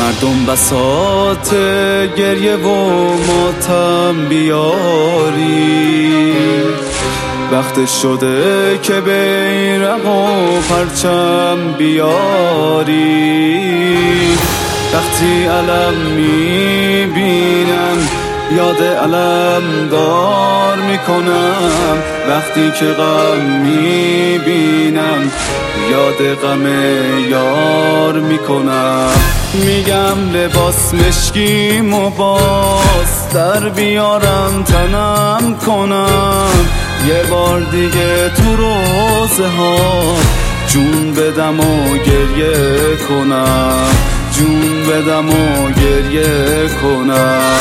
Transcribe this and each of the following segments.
مردم بساط گریه و ماتم بیاری، وقت شده که بیرق و پرچم بیاری. وقتی علم میبینم یاد علم دار میکنم، وقتی که غم میبینم یاد غم یار میکنم. میگم لباس مشکیم و باز در بیارم تنم کنم، یه بار دیگه تو روزه ها جون بدم و گریه کنم، جون بدم و گریه کنم.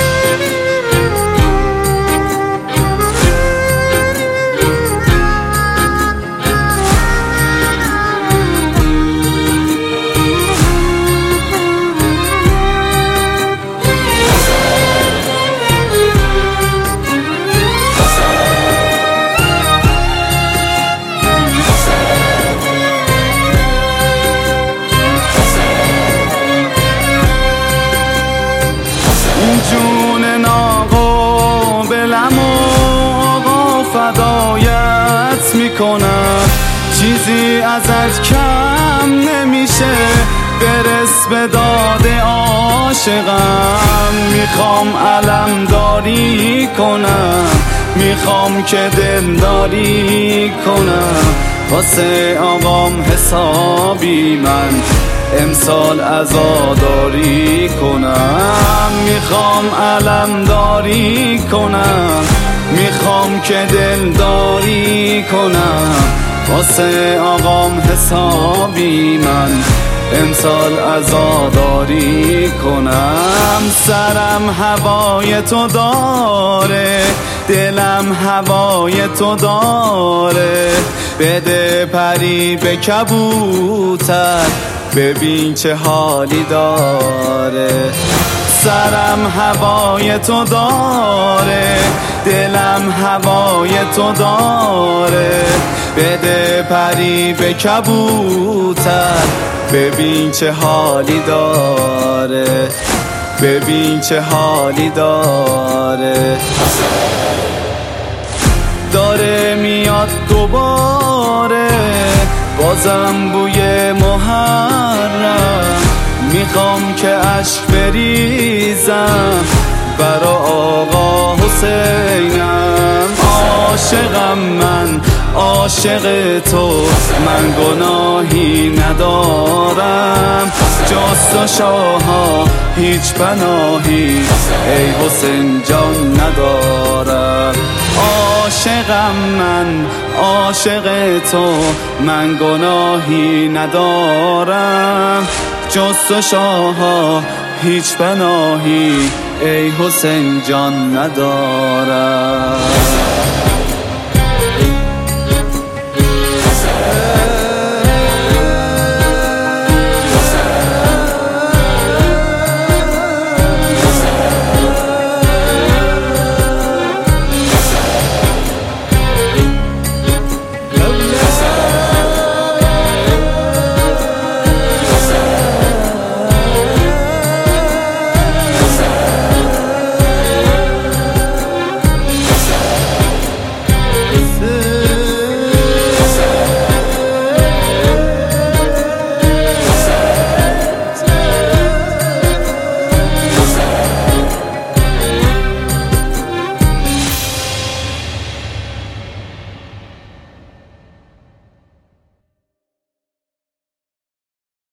جون ناقابلم و آقا فدایت میکنم، چیزی ازت کم نمیشه برس به داد عاشقم. میخوام علم داری کنم، میخوام که دلداری کنم، واسه آقام حسابی من امسال عزاداری کنم. میخوام علم داری کنم، میخوام که دلداری کنم، واسه آقام حسابی من امسال عزاداری کنم. سرم هوای تو داره، دلم هوای تو داره، بده پری به کبوتر ببین چه حالی داره. سرم هوای تو داره، دلم هوای تو داره، بده پری به کبوتر ببین چه حالی داره، ببین چه حالی داره. داره میاد دوباره بازم بوی محرم، میخوام که عشق بریزم برا آقا حسینم. عاشقم من، عاشق تو، من گناهی ندارم، جز تو شاها هیچ پناهی ای حسین جان ندارم. عاشقم من، عاشق تو، من گناهی ندارم، جز تو شاها هیچ پناهی ای حسین جان ندارم.